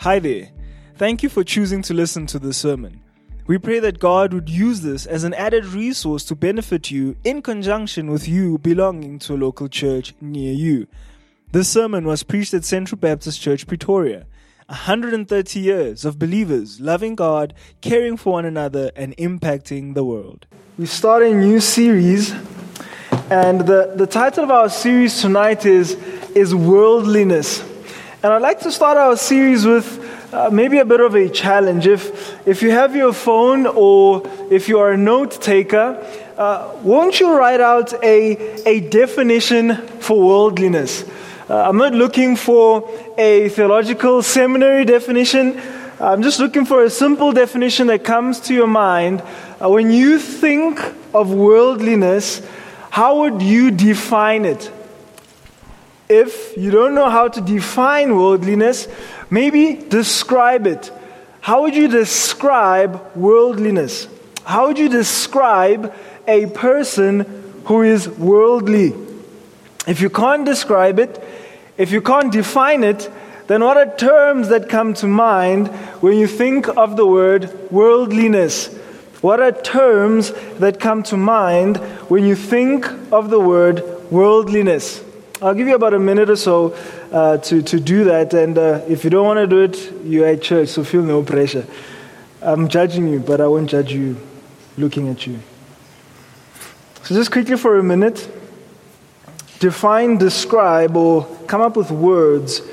Hi there. Thank you for choosing to listen to this sermon. We pray that God would use this as an added resource to benefit you in conjunction with you belonging to a local church near you. This sermon was preached at Central Baptist Church, Pretoria. 130 years of believers loving God, caring for one another, and impacting the world. We start a new series, and the title of our series tonight is Worldliness. And I'd like to start our series with maybe a bit of a challenge. If you have your phone or if you are a note taker, won't you write out a definition for worldliness? I'm not looking for a theological seminary definition. I'm just looking for a simple definition that comes to your mind. When you think of worldliness, how would you define it? If you don't know how to define worldliness, maybe describe it. How would you describe worldliness? How would you describe a person who is worldly? If you can't describe it, if you can't define it, then what are terms that come to mind when you think of the word worldliness? What are terms that come to mind when you think of the word worldliness? I'll give you about a minute or so to do that, and if you don't want to do it, you're at church, so feel no pressure. I'm judging you, but I won't judge you looking at you. So just quickly for a minute, define, describe, or come up with words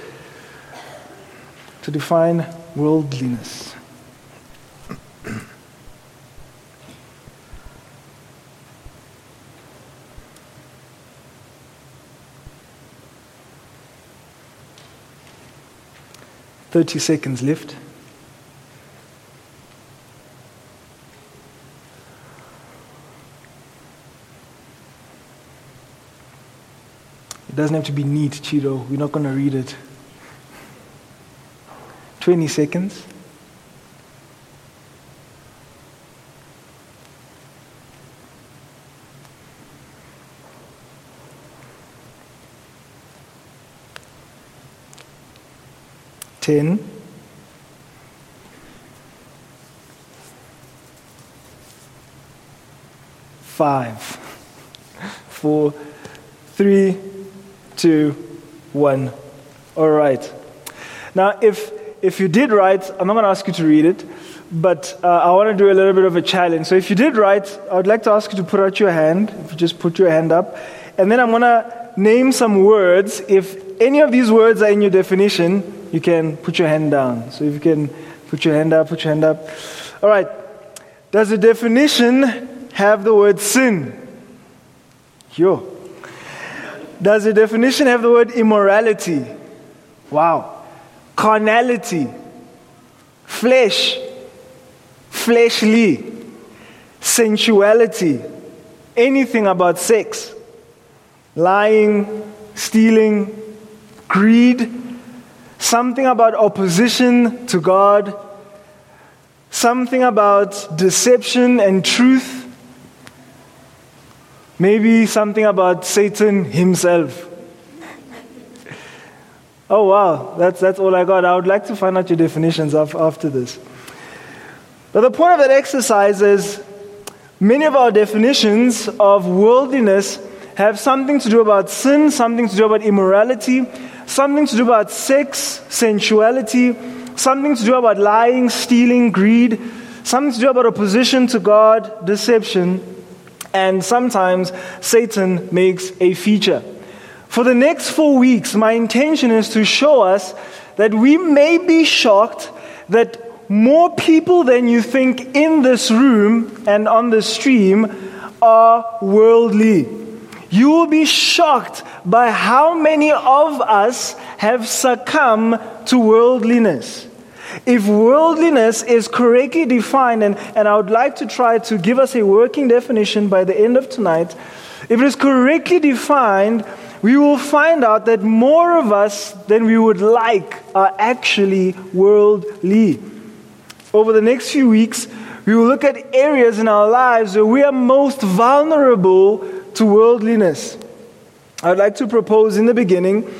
to define worldliness. 30 seconds left. It doesn't have to be neat, Cheeto. We're not going to read it. 20 seconds. Ten, 5, 4, 3, 2, 1. All right. Now, if you did write, I'm not going to ask you to read it, but I want to do a little bit of a challenge. So if you did write, I would like to ask you to put out your hand. If you just put your hand up. And then I'm going to name some words. If any of these words are in your definition, you can put your hand down. So if you can put your hand up, put your hand up. All right. Does the definition have the word sin? Yo. Does the definition have the word immorality? Wow. Carnality. Flesh. Fleshly. Sensuality. Anything about sex. Lying. Stealing. Greed. Something about opposition to God. Something about deception and truth. Maybe something about Satan himself. Oh wow, that's all I got. I would like to find out your definitions after this. But the point of that exercise is many of our definitions of worldliness have something to do about sin, something to do about immorality, something to do about sex, sensuality, something to do about lying, stealing, greed, something to do about opposition to God, deception, and sometimes Satan makes a feature. For the next 4 weeks, my intention is to show us that we may be shocked that more people than you think in this room and on the stream are worldly. You will be shocked by how many of us have succumbed to worldliness. If worldliness is correctly defined, and I would like to try to give us a working definition by the end of tonight, if it is correctly defined, we will find out that more of us than we would like are actually worldly. Over the next few weeks, we will look at areas in our lives where we are most vulnerable to worldliness. I would like to propose in the beginning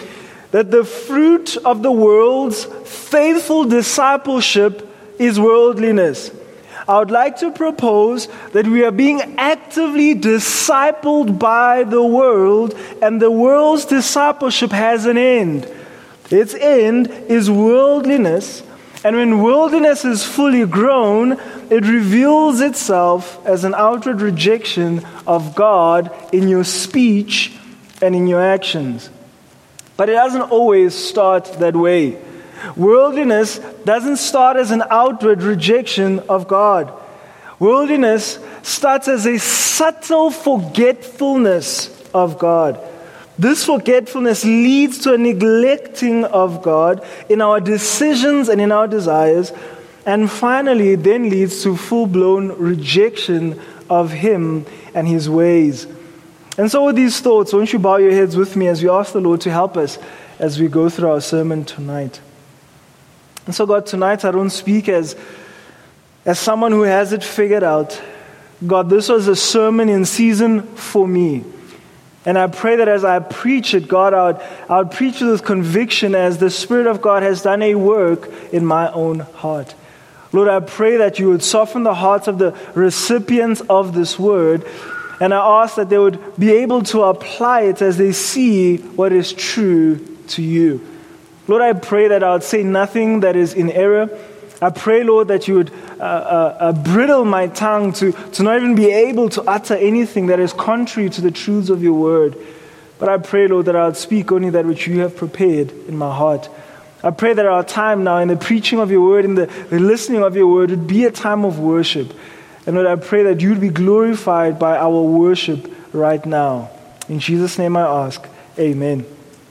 that the fruit of the world's faithful discipleship is worldliness. I would like to propose that we are being actively discipled by the world, and the world's discipleship has an end. Its end is worldliness, and when worldliness is fully grown, it reveals itself as an outward rejection of God in your speech and in your actions. But it doesn't always start that way. Worldliness doesn't start as an outward rejection of God. Worldliness starts as a subtle forgetfulness of God. This forgetfulness leads to a neglecting of God in our decisions and in our desires, and finally it then leads to full-blown rejection of Him and His ways. And so with these thoughts, won't you bow your heads with me as we ask the Lord to help us as we go through our sermon tonight. And so God, tonight I don't speak as someone who has it figured out. God, this was a sermon in season for me. And I pray that as I preach it, God, I would preach with conviction as the Spirit of God has done a work in my own heart. Lord, I pray that you would soften the hearts of the recipients of this word, and I ask that they would be able to apply it as they see what is true to you. Lord, I pray that I would say nothing that is in error. I pray, Lord, that you would bridle my tongue to not even be able to utter anything that is contrary to the truths of your word. But I pray, Lord, that I would speak only that which you have prepared in my heart. I pray that our time now in the preaching of your word, in the listening of your word, would be a time of worship. And Lord, I pray that you would be glorified by our worship right now. In Jesus' name I ask, amen.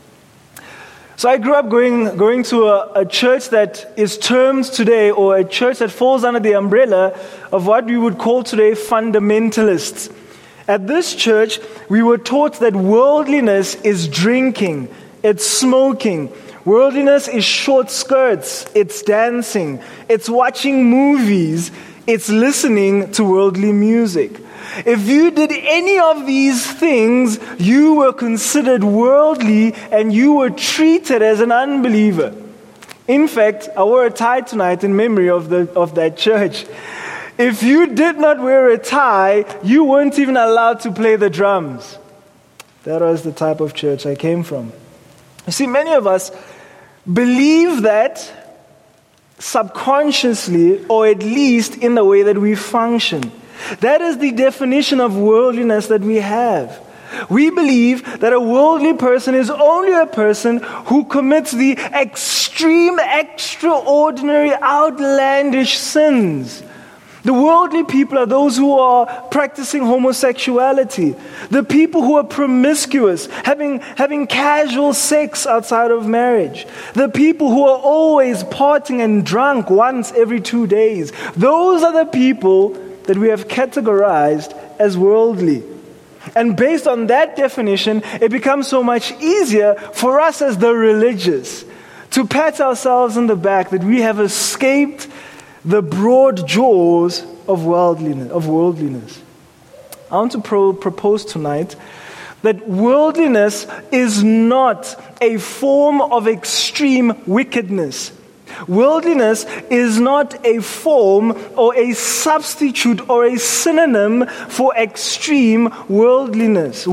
So I grew up going to a church that is termed today, or a church that falls under the umbrella of what we would call today fundamentalists. At this church, we were taught that worldliness is drinking, it's smoking. Worldliness is short skirts, it's dancing, it's watching movies, it's listening to worldly music. If you did any of these things, you were considered worldly and you were treated as an unbeliever. In fact, I wore a tie tonight in memory of that church. If you did not wear a tie, you weren't even allowed to play the drums. That was the type of church I came from. You see, many of us believe that subconsciously, or at least in the way that we function. That is the definition of worldliness that we have. We believe that a worldly person is only a person who commits the extreme, extraordinary, outlandish sins. The worldly people are those who are practicing homosexuality, the people who are promiscuous, having casual sex outside of marriage, the people who are always partying and drunk once every 2 days. Those are the people that we have categorized as worldly. And based on that definition, it becomes so much easier for us as the religious to pat ourselves on the back that we have escaped the broad jaws of worldliness. I want to propose tonight that worldliness is not a form of extreme wickedness. Worldliness is not a form or a substitute or a synonym for extreme wickedness.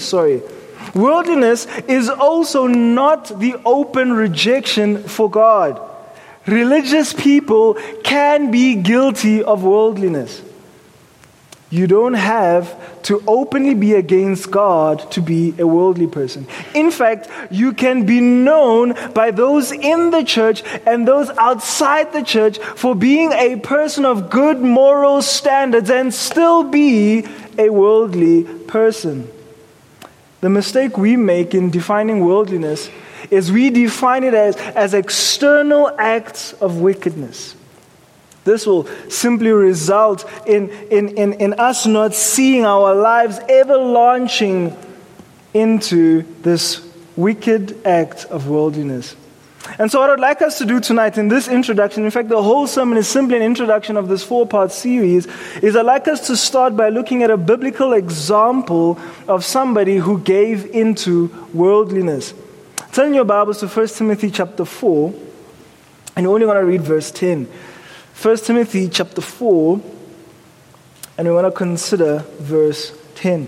Worldliness is also not the open rejection for God. Religious people can be guilty of worldliness. You don't have to openly be against God to be a worldly person. In fact, you can be known by those in the church and those outside the church for being a person of good moral standards and still be a worldly person. The mistake we make in defining worldliness is we define it as external acts of wickedness. This will simply result in us not seeing our lives ever launching into this wicked act of worldliness. And so what I'd like us to do tonight in this introduction, in fact the whole sermon is simply an introduction of this 4-part series, is I'd like us to start by looking at a biblical example of somebody who gave into worldliness. Turn your Bibles to 1 Timothy chapter 4, and we're only going to read verse 10. 1 Timothy chapter 4, and we want to consider verse 10.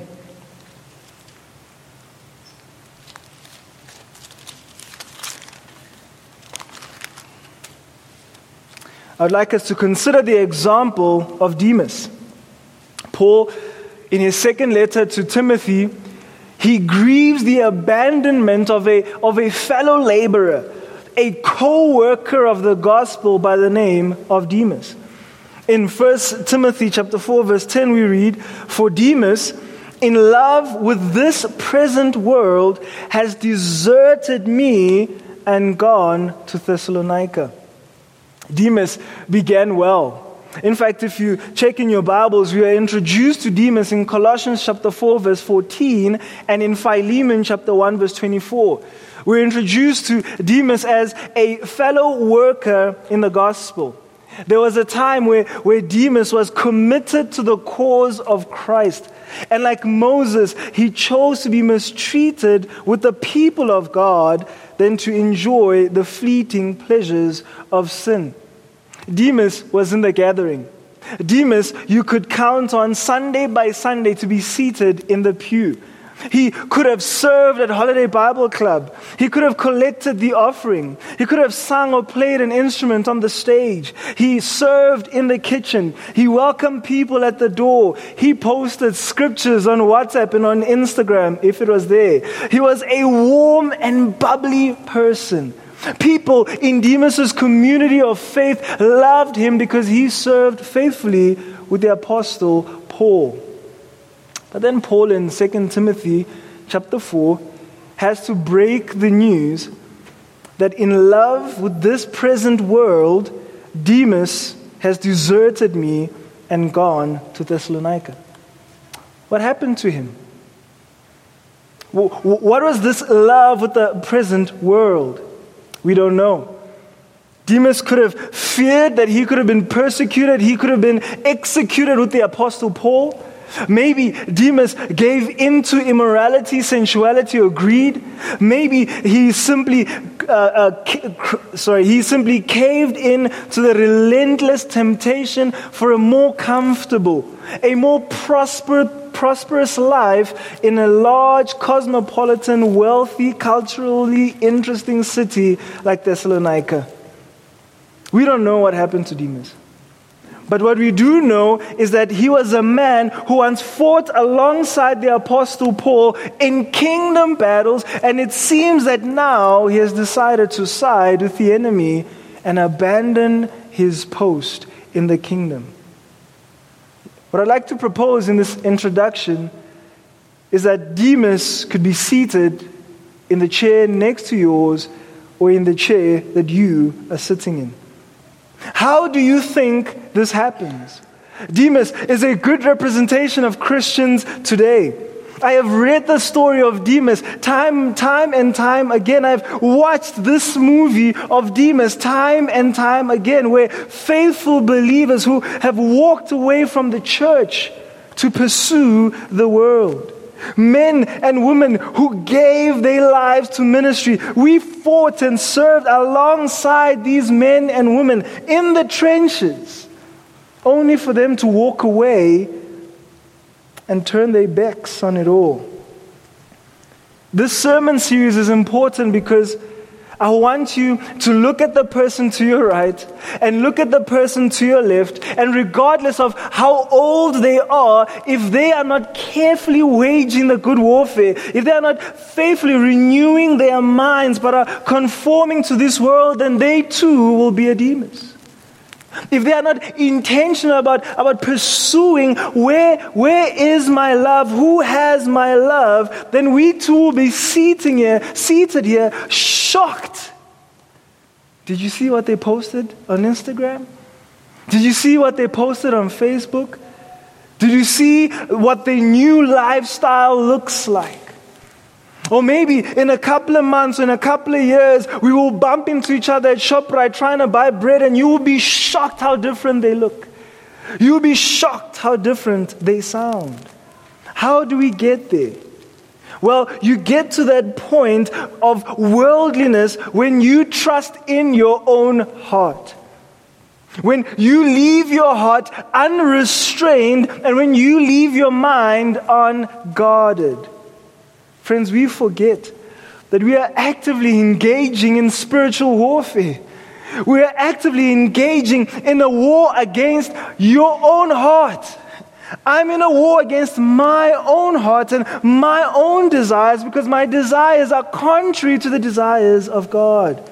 I would like us to consider the example of Demas. Paul, in his second letter to Timothy, he grieves the abandonment of a fellow laborer, a co-worker of the gospel by the name of Demas. In 1 Timothy chapter 4, verse 10, we read, "For Demas, in love with this present world, has deserted me and gone to Thessalonica." Demas began well. In fact, if you check in your Bibles, we are introduced to Demas in Colossians chapter 4, verse 14, and in Philemon chapter 1, verse 24. We're introduced to Demas as a fellow worker in the gospel. There was a time where Demas was committed to the cause of Christ. And like Moses, he chose to be mistreated with the people of God than to enjoy the fleeting pleasures of sin. Demas was in the gathering. Demas, you could count on Sunday by Sunday to be seated in the pew. He could have served at Holiday Bible Club. He could have collected the offering. He could have sung or played an instrument on the stage. He served in the kitchen. He welcomed people at the door. He posted scriptures on WhatsApp and on Instagram if it was there. He was a warm and bubbly person. People in Demas's community of faith loved him because he served faithfully with the apostle Paul. But then Paul in 2 Timothy chapter 4 has to break the news that in love with this present world, Demas has deserted me and gone to Thessalonica. What happened to him? What was this love with the present world? We don't know. Demas could have feared that he could have been persecuted. He could have been executed with the apostle Paul. Maybe Demas gave into immorality, sensuality, or greed. Maybe he simply caved in to the relentless temptation for a more comfortable, a more prosperous life in a large, cosmopolitan, wealthy, culturally interesting city like Thessalonica. We don't know what happened to Demas. But what we do know is that he was a man who once fought alongside the apostle Paul in kingdom battles, and it seems that now he has decided to side with the enemy and abandon his post in the kingdom. What I'd like to propose in this introduction is that Demas could be seated in the chair next to yours or in the chair that you are sitting in. How do you think this happens? Demas is a good representation of Christians today. I have read the story of Demas time and time again. I've watched this movie of Demas time and time again, where faithful believers who have walked away from the church to pursue the world. Men and women who gave their lives to ministry. We fought and served alongside these men and women in the trenches, only for them to walk away and turn their backs on it all. This sermon series is important because I want you to look at the person to your right and look at the person to your left, and regardless of how old they are, if they are not carefully waging the good warfare, if they are not faithfully renewing their minds but are conforming to this world, then they too will be a Demas. If they are not intentional about pursuing where is my love, who has my love, then we too will be seated here, shocked. Did you see what they posted on Instagram? Did you see what they posted on Facebook? Did you see what their new lifestyle looks like? Or maybe in a couple of months, in a couple of years, we will bump into each other at ShopRite trying to buy bread, and you will be shocked how different they look. You will be shocked how different they sound. How do we get there? Well, you get to that point of worldliness when you trust in your own heart. When you leave your heart unrestrained and when you leave your mind unguarded. Friends, we forget that we are actively engaging in spiritual warfare. We are actively engaging in a war against your own heart. I'm in a war against my own heart and my own desires because my desires are contrary to the desires of God.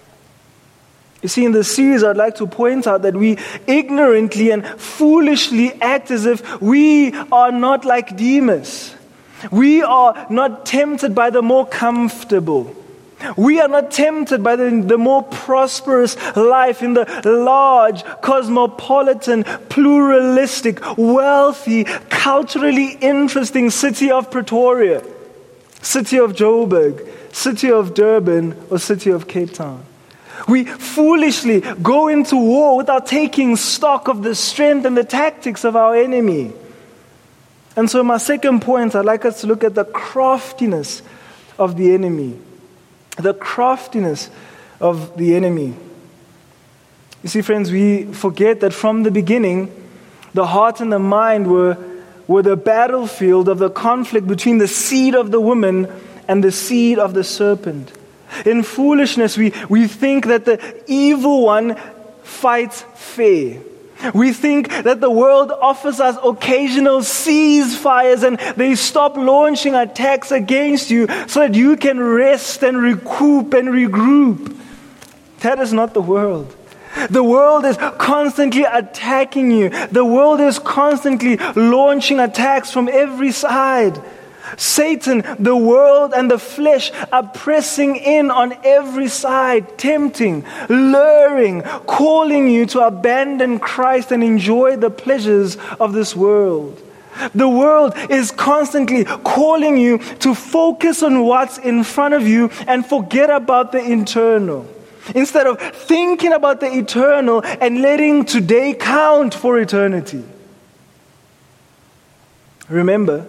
You see, in this series, I'd like to point out that we ignorantly and foolishly act as if we are not like Demas. We are not tempted by the more comfortable. We are not tempted by the more prosperous life in the large, cosmopolitan, pluralistic, wealthy, culturally interesting city of Pretoria, city of Joburg, city of Durban, or city of Cape Town. We foolishly go into war without taking stock of the strength and the tactics of our enemy. And so my second point, I'd like us to look at the craftiness of the enemy. The craftiness of the enemy. You see, friends, we forget that from the beginning, the heart and the mind were the battlefield of the conflict between the seed of the woman and the seed of the serpent. In foolishness, we think that the evil one fights fair. We think that the world offers us occasional ceasefires and they stop launching attacks against you so that you can rest and recoup and regroup. That is not the world. The world is constantly attacking you. The world is constantly launching attacks from every side. Satan, the world, and the flesh are pressing in on every side, tempting, luring, calling you to abandon Christ and enjoy the pleasures of this world. The world is constantly calling you to focus on what's in front of you and forget about the eternal. Instead of thinking about the eternal and letting today count for eternity. Remember,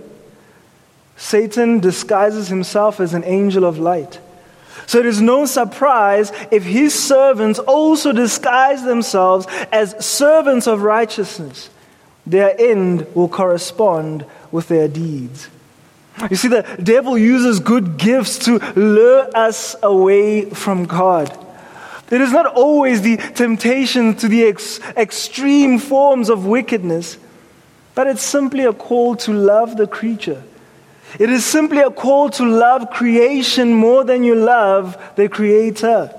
Satan disguises himself as an angel of light. So it is no surprise if his servants also disguise themselves as servants of righteousness. Their end will correspond with their deeds. You see, the devil uses good gifts to lure us away from God. It is not always the temptation to the extreme forms of wickedness, but it's simply a call to love the creature. It is simply a call to love creation more than you love the Creator.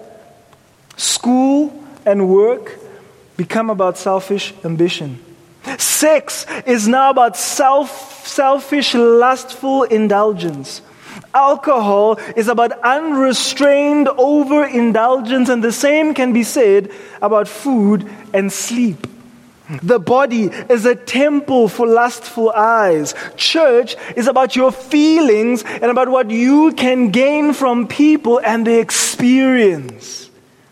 School and work become about selfish ambition. Sex is now about selfish, lustful indulgence. Alcohol is about unrestrained overindulgence, and the same can be said about food and sleep. The body is a temple for lustful eyes. Church is about your feelings and about what you can gain from people and the experience.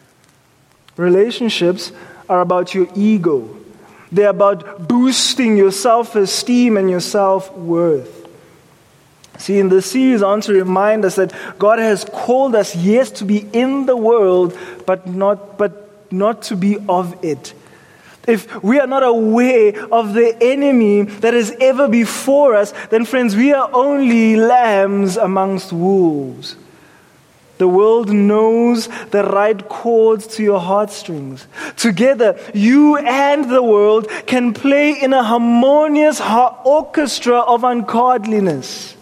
Relationships are about your ego. They're about boosting your self-esteem and your self-worth. See, in this series, I want to remind us that God has called us, yes, to be in the world, but not to be of it. If we are not aware of the enemy that is ever before us, then friends, we are only lambs amongst wolves. The world knows the right chords to your heartstrings. Together, you and the world can play in a harmonious orchestra of ungodliness.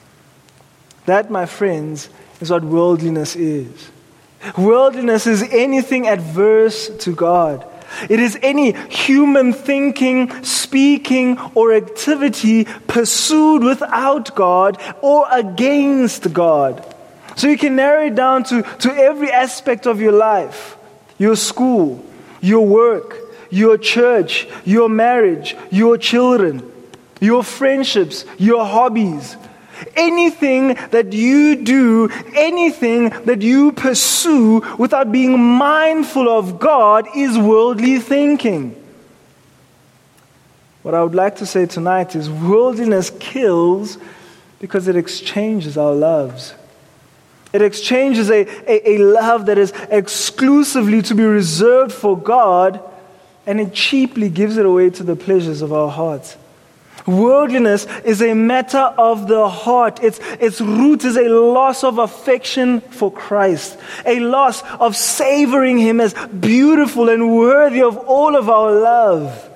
That, my friends, is what worldliness is. Worldliness is anything adverse to God. It is any human thinking, speaking, or activity pursued without God or against God. So you can narrow it down to every aspect of your life. Your school, your work, your church, your marriage, your children, your friendships, your hobbies. Anything that you do, anything that you pursue without being mindful of God is worldly thinking. What I would like to say tonight is worldliness kills Because it exchanges our loves. It exchanges a love that is exclusively to be reserved for God, and it cheaply gives it away to the pleasures of our hearts. Worldliness is a matter of the heart. Its root is a loss of affection for Christ, a loss of savoring Him as beautiful and worthy of all of our love.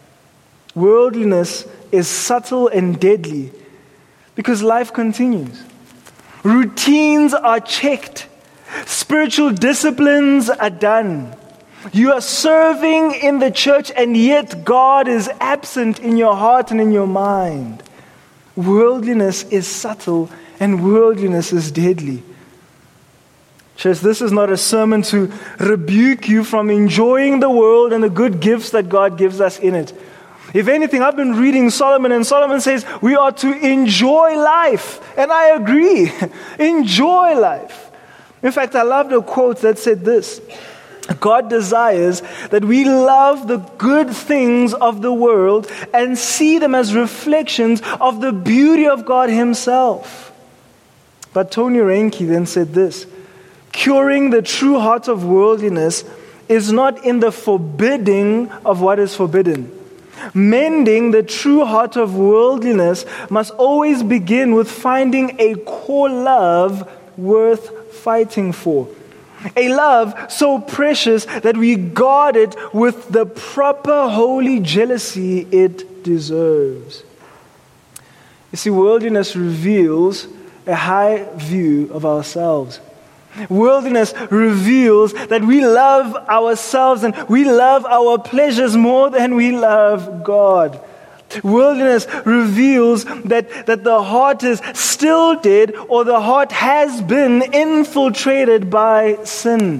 Worldliness is subtle and deadly because life continues. Routines are checked. Spiritual disciplines are done. You are serving in the church, and yet God is absent in your heart and in your mind. Worldliness is subtle, and worldliness is deadly. Church, this is not a sermon to rebuke you from enjoying the world and the good gifts that God gives us in it. If anything, I've been reading Solomon, and Solomon says we are to enjoy life. And I agree. Enjoy life. In fact, I loved a quote that said this: God desires that we love the good things of the world and see them as reflections of the beauty of God Himself. But Tony Reinke then said this: curing the true heart of worldliness is not in the forbidding of what is forbidden. Mending the true heart of worldliness must always begin with finding a core love worth fighting for. A love so precious that we guard it with the proper holy jealousy it deserves. You see, worldliness reveals a high view of ourselves. Worldliness reveals that we love ourselves and we love our pleasures more than we love God. Worldliness reveals that the heart is still dead, or the heart has been infiltrated by sin.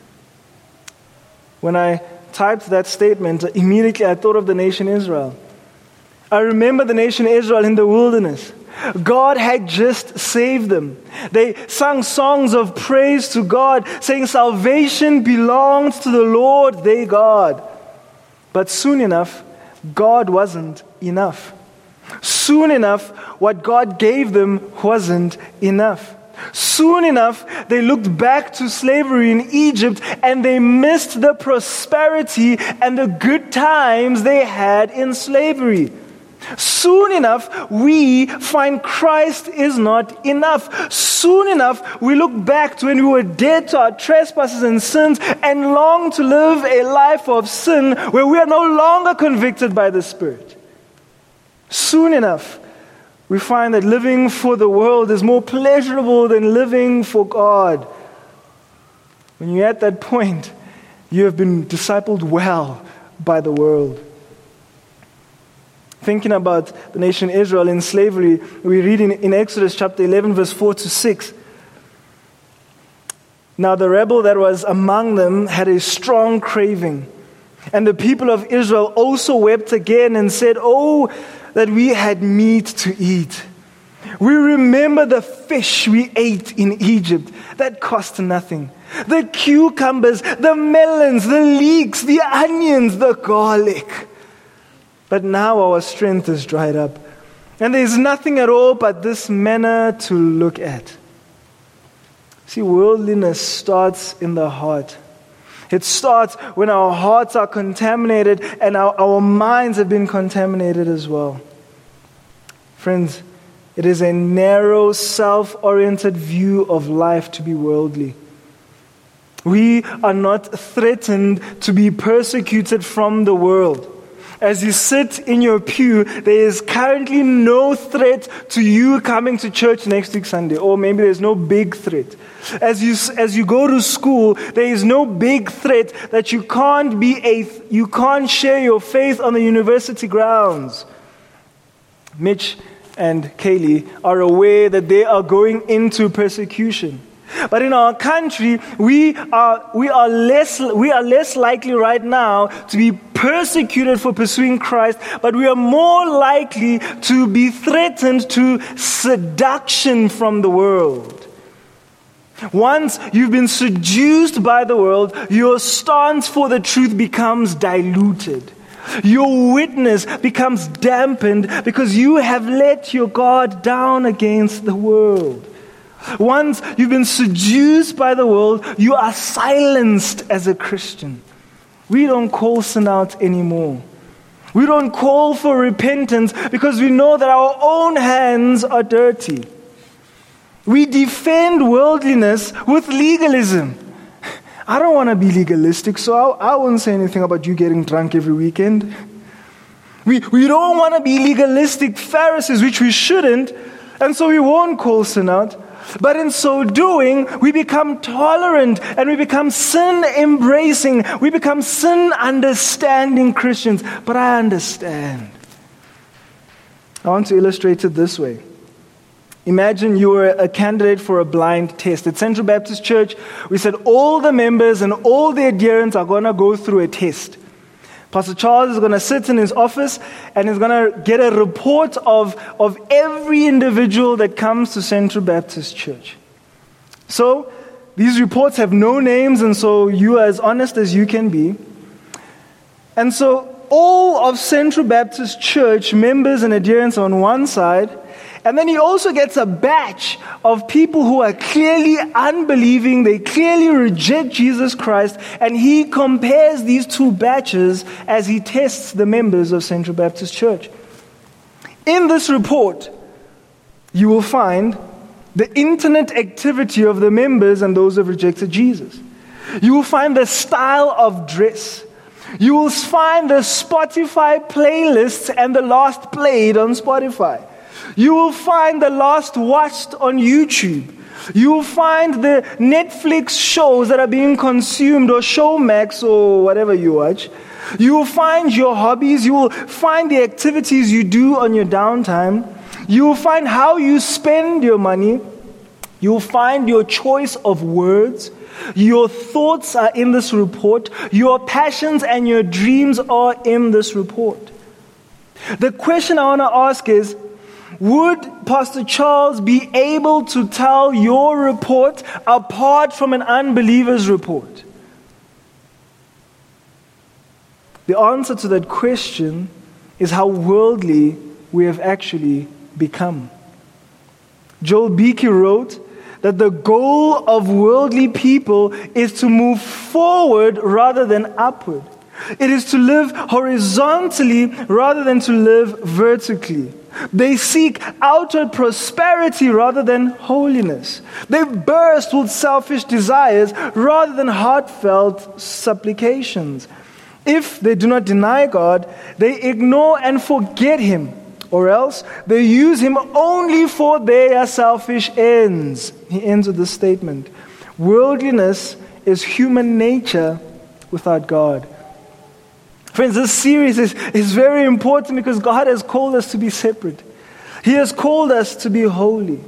When I typed that statement, immediately I thought of the nation Israel. I remember the nation Israel in the wilderness. God had just saved them. They sang songs of praise to God, saying salvation belongs to the Lord their God. But soon enough, God wasn't enough. Soon enough, what God gave them wasn't enough. Soon enough, they looked back to slavery in Egypt and they missed the prosperity and the good times they had in slavery. Soon enough, we find Christ is not enough. Soon enough, we look back to when we were dead to our trespasses and sins and long to live a life of sin where we are no longer convicted by the Spirit. Soon enough, we find that living for the world is more pleasurable than living for God. When you're at that point, you have been discipled well by the world. Thinking about the nation Israel in slavery, we read in Exodus chapter 11, verse 4 to 6. Now the rebel that was among them had a strong craving. And the people of Israel also wept again and said, "Oh, that we had meat to eat. We remember the fish we ate in Egypt that cost nothing. The cucumbers, the melons, the leeks, the onions, the garlic. But now our strength is dried up, and there is nothing at all but this manna to look at." See, worldliness starts in the heart. It starts when our hearts are contaminated and our minds have been contaminated as well. Friends, it is a narrow, self-oriented view of life to be worldly. We are not threatened to be persecuted from the world. As you sit in your pew, there is currently no threat to you coming to church next week Sunday, or maybe there's no big threat. As you go to school, there is no big threat that you can't share your faith on the university grounds. Mitch and Kaylee are aware that they are going into persecution. But in our country, we are less likely right now to be persecuted for pursuing Christ, but we are more likely to be threatened to seduction from the world. Once you've been seduced by the world, your stance for the truth becomes diluted. Your witness becomes dampened because you have let your guard down against the world. Once you've been seduced by the world, you are silenced as a Christian. We don't call sin out anymore. We don't call for repentance because we know that our own hands are dirty. We defend worldliness with legalism. I don't want to be legalistic, so I won't say anything about you getting drunk every weekend. We don't want to be legalistic Pharisees, which we shouldn't, and so we won't call sin out. But in so doing, we become tolerant and we become sin-embracing. We become sin-understanding Christians. But I understand. I want to illustrate it this way. Imagine you were a candidate for a blind test. At Central Baptist Church, we said all the members and all the adherents are going to go through a test. Pastor Charles is going to sit in his office and he's going to get a report of every individual that comes to Central Baptist Church. So, these reports have no names, and so you are as honest as you can be. And so, all of Central Baptist Church members and adherents on one side, and then he also gets a batch of people who are clearly unbelieving. They clearly reject Jesus Christ. And he compares these two batches as he tests the members of Central Baptist Church. In this report, you will find the internet activity of the members and those who have rejected Jesus. You will find the style of dress. You will find the Spotify playlists and the last played on Spotify. You will find the last watched on YouTube. You will find the Netflix shows that are being consumed, or Showmax, or whatever you watch. You will find your hobbies. You will find the activities you do on your downtime. You will find how you spend your money. You will find your choice of words. Your thoughts are in this report. Your passions and your dreams are in this report. The question I want to ask is, would Pastor Charles be able to tell your report apart from an unbeliever's report? The answer to that question is how worldly we have actually become. Joel Beeke wrote that the goal of worldly people is to move forward rather than upward. It is to live horizontally rather than to live vertically. They seek outward prosperity rather than holiness. They burst with selfish desires rather than heartfelt supplications. If they do not deny God, they ignore and forget Him, or else they use Him only for their selfish ends. He ends with this statement: worldliness is human nature without God. Friends, this series is very important because God has called us to be separate. He has called us to be holy.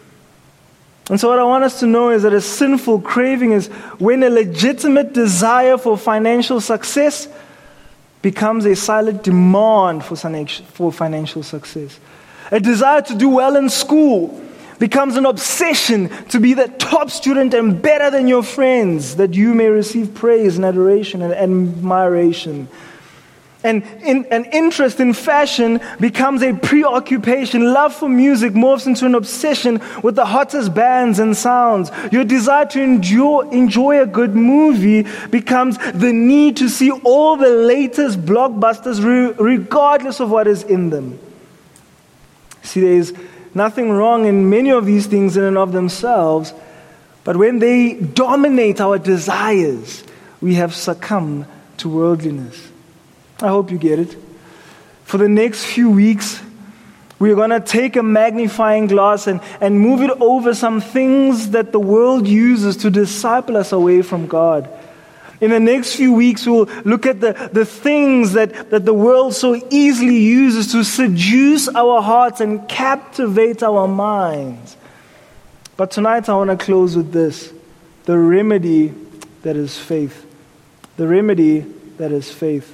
And so what I want us to know is that a sinful craving is when a legitimate desire for financial success becomes a silent demand for financial success. A desire to do well in school becomes an obsession to be the top student and better than your friends, that you may receive praise and adoration and admiration. And an interest in fashion becomes a preoccupation. Love for music morphs into an obsession with the hottest bands and sounds. Your desire to enjoy a good movie becomes the need to see all the latest blockbusters regardless of what is in them. See, there is nothing wrong in many of these things in and of themselves, but when they dominate our desires, we have succumbed to worldliness. I hope you get it. For the next few weeks, we're going to take a magnifying glass and move it over some things that the world uses to disciple us away from God. In the next few weeks, we'll look at the things that the world so easily uses to seduce our hearts and captivate our minds. But tonight I want to close with this: the remedy that is faith. The remedy that is faith.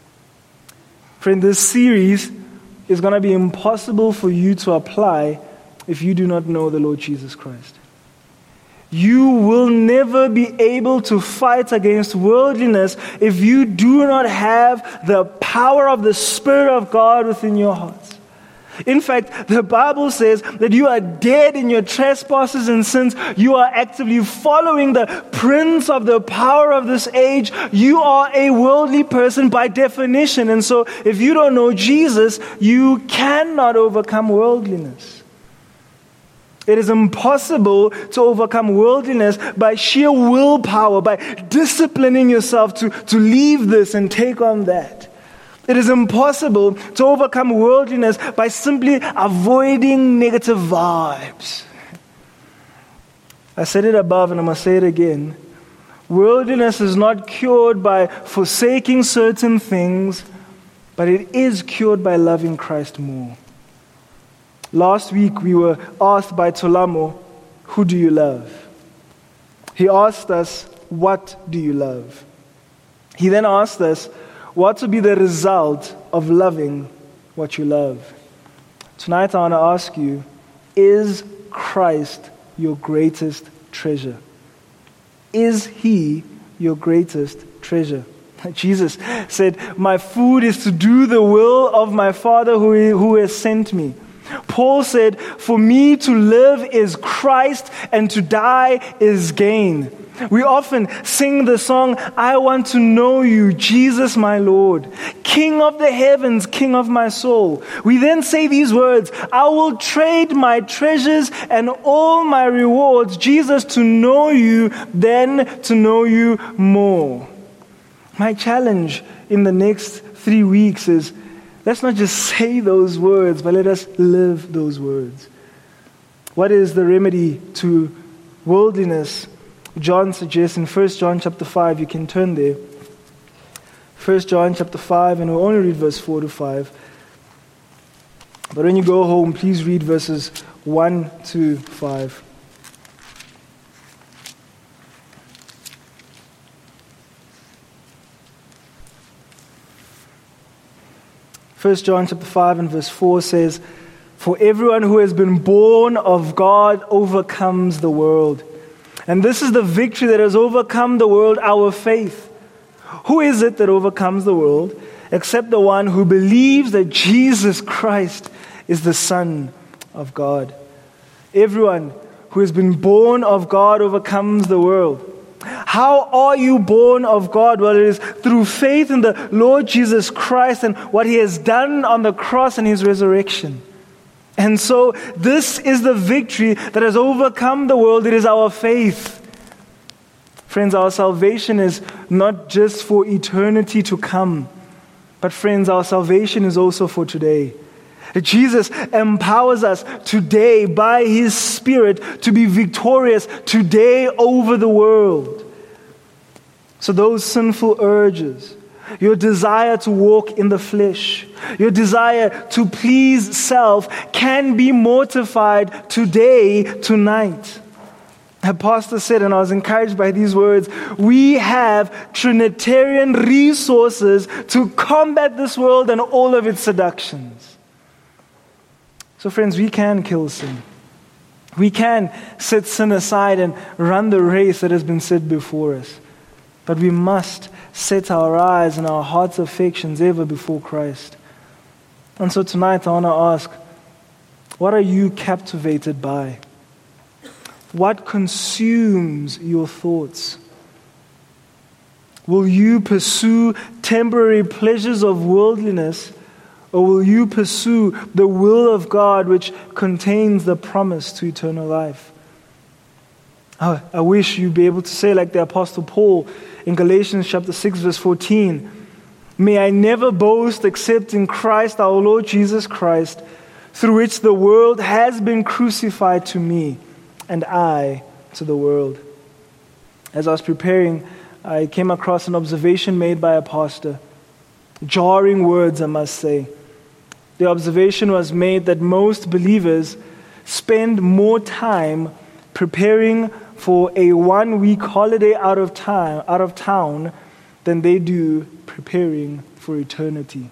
Friend, this series is going to be impossible for you to apply if you do not know the Lord Jesus Christ. You will never be able to fight against worldliness if you do not have the power of the Spirit of God within your hearts. In fact, the Bible says that you are dead in your trespasses and sins. You are actively following the prince of the power of this age. You are a worldly person by definition. And so if you don't know Jesus, you cannot overcome worldliness. It is impossible to overcome worldliness by sheer willpower, by disciplining yourself to leave this and take on that. It is impossible to overcome worldliness by simply avoiding negative vibes. I said it above and I'm going to say it again. Worldliness is not cured by forsaking certain things, but it is cured by loving Christ more. Last week we were asked by Tolamo, who do you love? He asked us, what do you love? He then asked us, what will be the result of loving what you love? Tonight I want to ask you, is Christ your greatest treasure? Is He your greatest treasure? Jesus said, my food is to do the will of my Father who has sent me. Paul said, for me to live is Christ and to die is gain. We often sing the song, I want to know you, Jesus my Lord, King of the heavens, King of my soul. We then say these words, I will trade my treasures and all my rewards, Jesus, to know you, then to know you more. My challenge in the next 3 weeks is, let's not just say those words, but let us live those words. What is the remedy to worldliness? John suggests in 1 John chapter 5, you can turn there. 1 John chapter 5, and we'll only read verse 4 to 5. But when you go home, please read verses 1 to 5. First John chapter 5 and verse 4 says, for everyone who has been born of God overcomes the world. And this is the victory that has overcome the world, our faith. Who is it that overcomes the world except the one who believes that Jesus Christ is the Son of God? Everyone who has been born of God overcomes the world. How are you born of God? Well, it is through faith in the Lord Jesus Christ and what He has done on the cross and His resurrection. And so this is the victory that has overcome the world. It is our faith. Friends, our salvation is not just for eternity to come, but friends, our salvation is also for today. Jesus empowers us today by His Spirit to be victorious today over the world. So those sinful urges, your desire to walk in the flesh, your desire to please self can be mortified today, tonight. A pastor said, and I was encouraged by these words, we have Trinitarian resources to combat this world and all of its seductions. So friends, we can kill sin. We can set sin aside and run the race that has been set before us. But we must set our eyes and our heart's affections ever before Christ. And so tonight I want to ask, what are you captivated by? What consumes your thoughts? Will you pursue temporary pleasures of worldliness, or will you pursue the will of God which contains the promise to eternal life? I wish you'd be able to say like the Apostle Paul in Galatians chapter 6 verse 14, may I never boast except in Christ our Lord Jesus Christ, through which the world has been crucified to me, and I to the world. As I was preparing, I came across an observation made by a pastor. Jarring words, I must say. The observation was made that most believers spend more time preparing for a 1-week holiday out of town than they do preparing for eternity.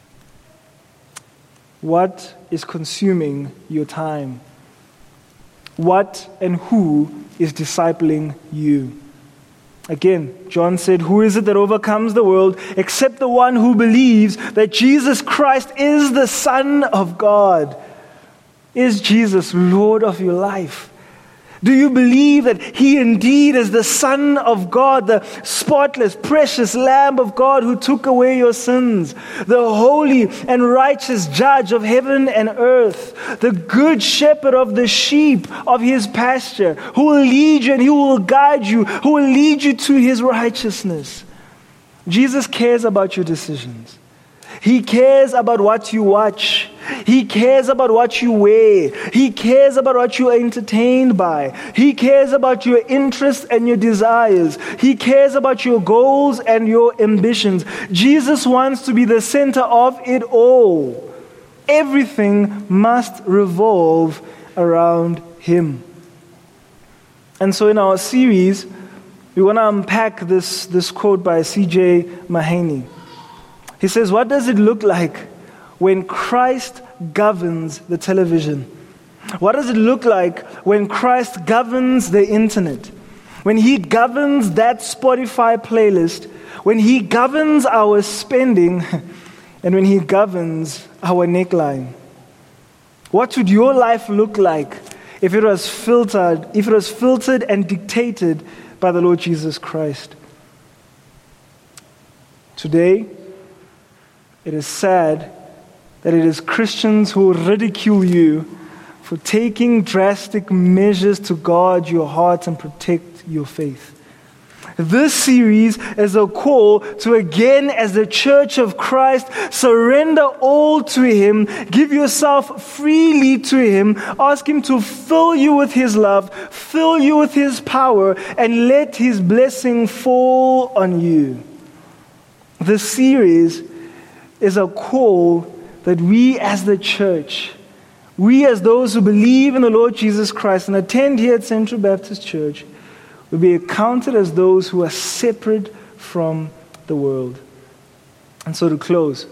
What is consuming your time? what and who is discipling you. Again, John said, who is it that overcomes the world except the one who believes that Jesus Christ is the Son of God? Is Jesus Lord of your life? Do you believe that He indeed is the Son of God, the spotless, precious Lamb of God who took away your sins, the holy and righteous Judge of heaven and earth, the good shepherd of the sheep of His pasture, who will lead you and He will guide you, who will lead you to His righteousness? Jesus cares about your decisions. He cares about what you watch. He cares about what you wear. He cares about what you are entertained by. He cares about your interests and your desires. He cares about your goals and your ambitions. Jesus wants to be the center of it all. Everything must revolve around Him. And so in our series, we want to unpack this quote by C.J. Mahaney. He says, what does it look like when Christ governs the television? What does it look like when Christ governs the internet? When He governs that Spotify playlist? When He governs our spending? And when He governs our neckline? What would your life look like if it was filtered and dictated by the Lord Jesus Christ? Today, it is sad that it is Christians who ridicule you for taking drastic measures to guard your heart and protect your faith. This series is a call to again, as the Church of Christ, surrender all to Him, give yourself freely to Him, ask Him to fill you with His love, fill you with His power, and let His blessing fall on you. This series is a call that we as the church, we as those who believe in the Lord Jesus Christ and attend here at Central Baptist Church, will be accounted as those who are separate from the world. And so to close,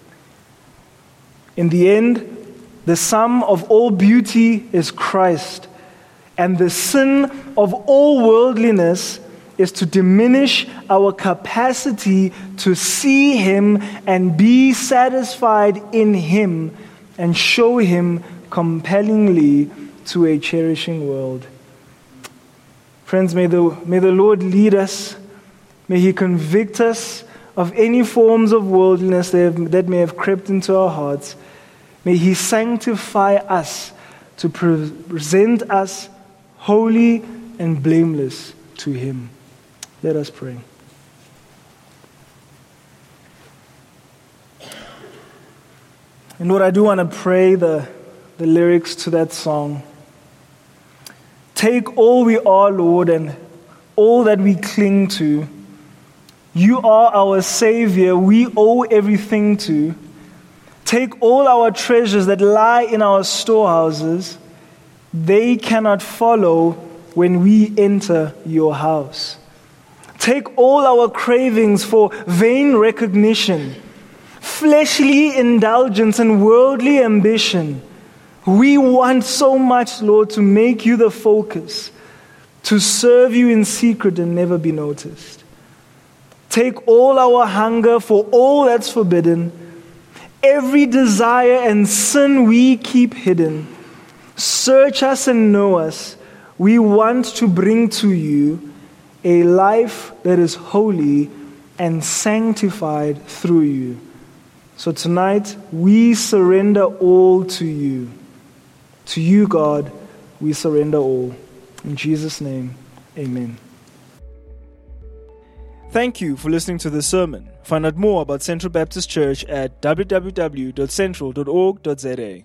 in the end, the sum of all beauty is Christ, and the sin of all worldliness is to diminish our capacity to see Him and be satisfied in Him and show Him compellingly to a cherishing world. Friends, may the Lord lead us. May He convict us of any forms of worldliness that may have crept into our hearts. May He sanctify us to present us holy and blameless to Him. Let us pray. And Lord, I do want to pray the lyrics to that song. Take all we are, Lord, and all that we cling to. You are our Savior, we owe everything to. Take all our treasures that lie in our storehouses. They cannot follow when we enter your house. Take all our cravings for vain recognition, fleshly indulgence, and worldly ambition. We want so much, Lord, to make you the focus, to serve you in secret and never be noticed. Take all our hunger for all that's forbidden, every desire and sin we keep hidden. Search us and know us. We want to bring to you a life that is holy and sanctified through you. So tonight, we surrender all to you. To you, God, we surrender all. In Jesus' name, amen. Thank you for listening to this sermon. Find out more about Central Baptist Church at www.central.org.za.